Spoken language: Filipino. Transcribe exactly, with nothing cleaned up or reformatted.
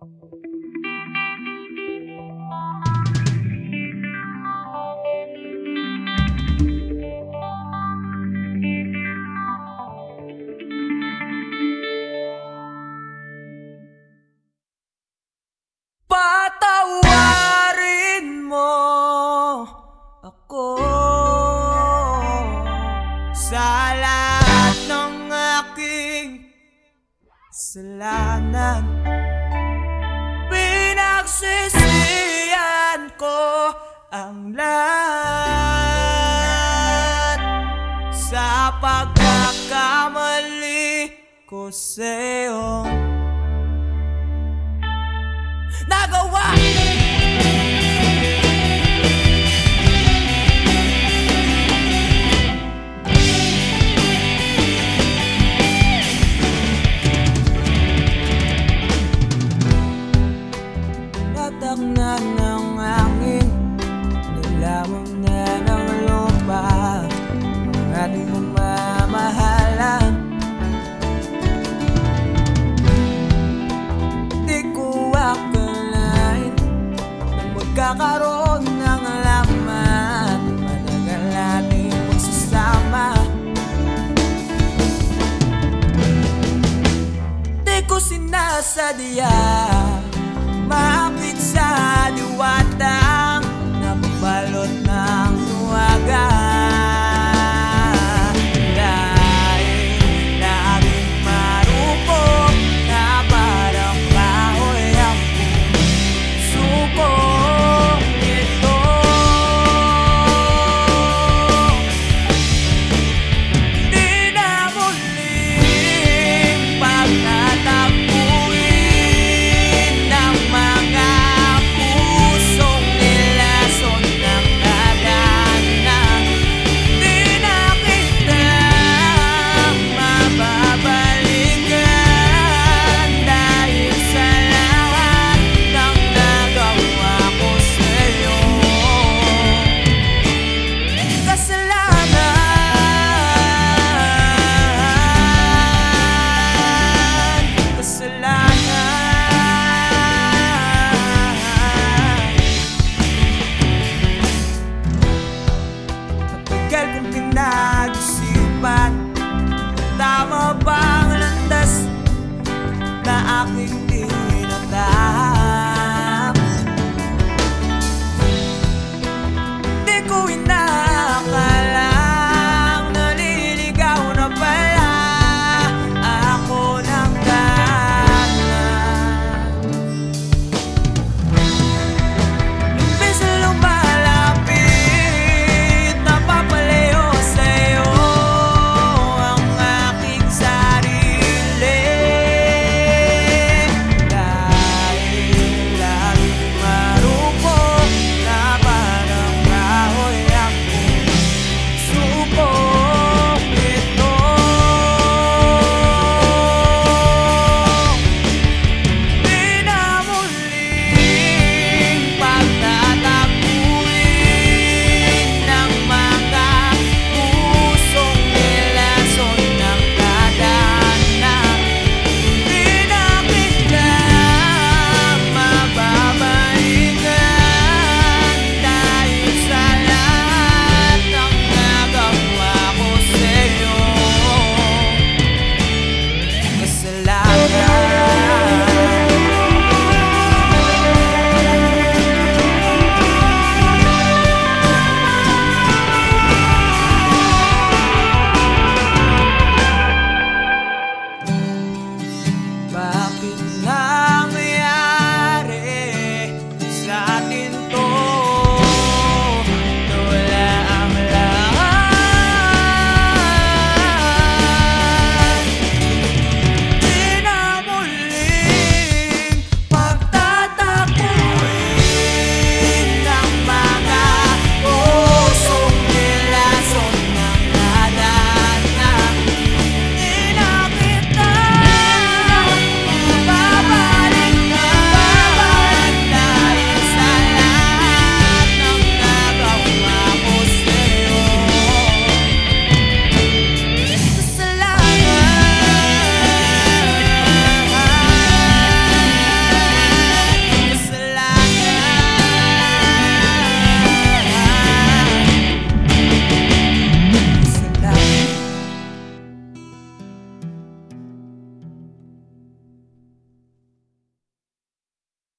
Patawarin mo ako sa lahat ng aking kasalanan. Pinagsisihan ko ang lahat sa pagkakamali ko sa'yo nagawa. Tatak na ng hangin, nilamang na ng lupa ang ating mamamahalan. Di ko akalain na magkakaroon ng laman, matagal nating magsasama. Di ko sinasadya maapit sa diwatang nabalot ng luwaga. Dahil laging marupok na parang kahoy ang puso ko ito. Di na muling pagtatagpuin ng mga pusong nilason ng kadaanan. Di na kita mababalikan dahil sa lahat ng nagawa ko sa'yo. Kasalanan, kasalanan. Matagal kong pinag-isipan, tama ba ang landas na aking